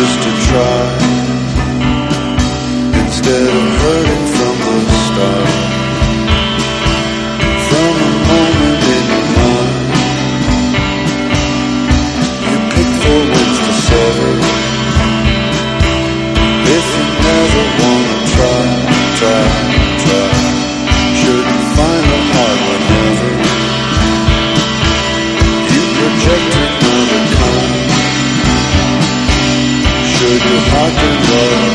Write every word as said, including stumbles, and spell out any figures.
just to try, instead of hurting from the start. From a moment in your mind, you pick four words to sever. If you never wanna try, try, try, shouldn't find it hard whenever you project another kind. Should your heart be low?